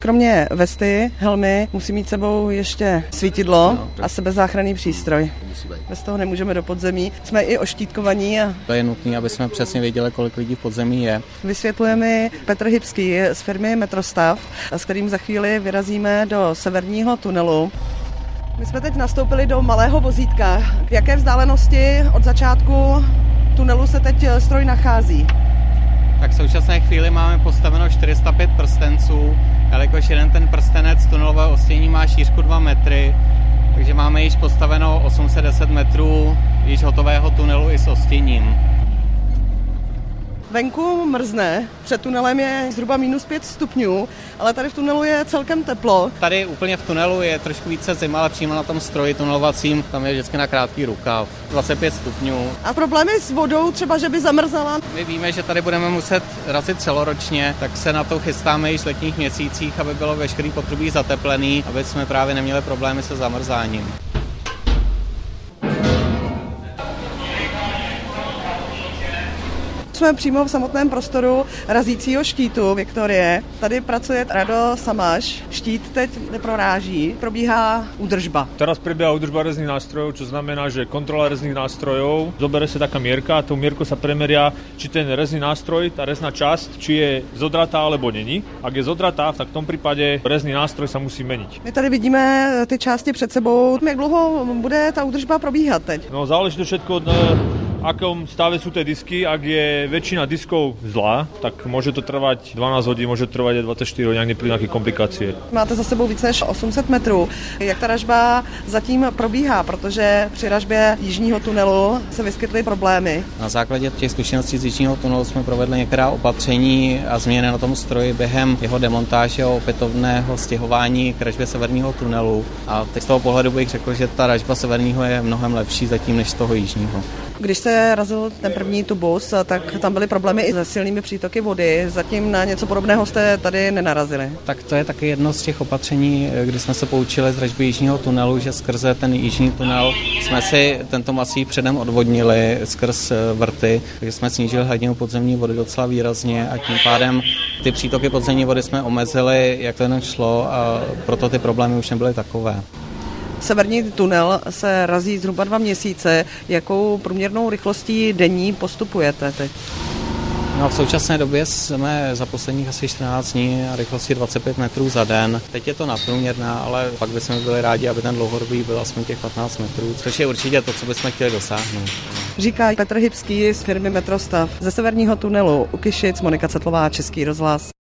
Kromě vesty, helmy, musí mít sebou ještě svítidlo a sebezáchranný přístroj. Bez toho nemůžeme do podzemí. Jsme i oštítkovaní. To je nutné, aby jsme přesně věděli, kolik lidí v podzemí je. Vysvětluje mi Petr Hybský z firmy Metrostav, s kterým za chvíli vyrazíme do severního tunelu. My jsme teď nastoupili do malého vozítka. K jaké vzdálenosti od začátku tunelu se teď stroj nachází? Tak v současné chvíli máme postaveno 405 prstenců, jelikož jeden ten prstenec tunelového ostění má šířku 2 metry, takže máme již postaveno 810 metrů již hotového tunelu i s ostěním. Venku mrzne, před tunelem je zhruba -5 stupňů, ale tady v tunelu je celkem teplo. Tady úplně v tunelu je trošku více zima, ale přímo na tom stroji tunelovacím tam je vždycky na krátký rukav, 25 stupňů. A problémy s vodou, třeba že by zamrzala? My víme, že tady budeme muset razit celoročně, tak se na to chystáme již v letních měsících, aby bylo veškerý potrubí zateplený, aby jsme právě neměli problémy se zamrzáním. Jsme přímo v samotném prostoru razícího štítu Viktorie. Tady pracuje Rado Samaš. Štít teď neproráží, probíhá údržba. Teraz prebieha údržba rezných nástrojov, čo znamená, že kontrola rezných nástrojov, zobere sa taká mierka, tou mierkou sa premeria, či ten rezný nástroj, tá rezná časť, či je zodratá alebo není. Ak je zodratá, tak v tom prípade rezný nástroj sa musí meniť. My tady vidíme ty části před sebou. Jak dlouho bude ta údržba probíhat teď? No, záleží to všetko od akom stave sú tie disky. Ak je väčšina diskov zlá, tak môže to trvať 12 hodín, môže to trvať aj 24 hodín, ak neprídu nejaké komplikácie. Máte za sebou více než 800 metrů. Jak ta ražba zatím probíhá, protože při ražbě jižního tunelu se vyskytly problémy? Na základě těch zkušeností z jižního tunelu jsme provedli některá opatření a změny na tom stroji během jeho demontáže a opětovného stěhování k ražbě severního tunelu. A teď z toho pohledu bych řekl, že ta ražba severního je mnohem lepší zatím než z toho jižního. Když se razil ten první tubus, tak tam byly problémy i se silnými přítoky vody. Zatím na něco podobného jste tady nenarazili. Tak to je taky jedno z těch opatření, kdy jsme se poučili z ražby jižního tunelu, že skrze ten jižní tunel jsme si tento masív předem odvodnili skrz vrty, takže jsme snížili hladinu podzemní vody docela výrazně a tím pádem ty přítoky podzemní vody jsme omezili, jak to jenom šlo, a proto ty problémy už nebyly takové. Severní tunel se razí zhruba 2 měsíce. Jakou průměrnou rychlostí denní postupujete teď? No, v současné době jsme za posledních asi 14 dní a rychlosti 25 metrů za den. Teď je to nadprůměrná, ale pak bychom byli rádi, aby ten dlouhodobý byl aspoň těch 15 metrů, což je určitě to, co bychom chtěli dosáhnout. Říká Petr Hybský z firmy Metrostav. Ze severního tunelu u Kyšic Monika Cetlová, Český rozhlas.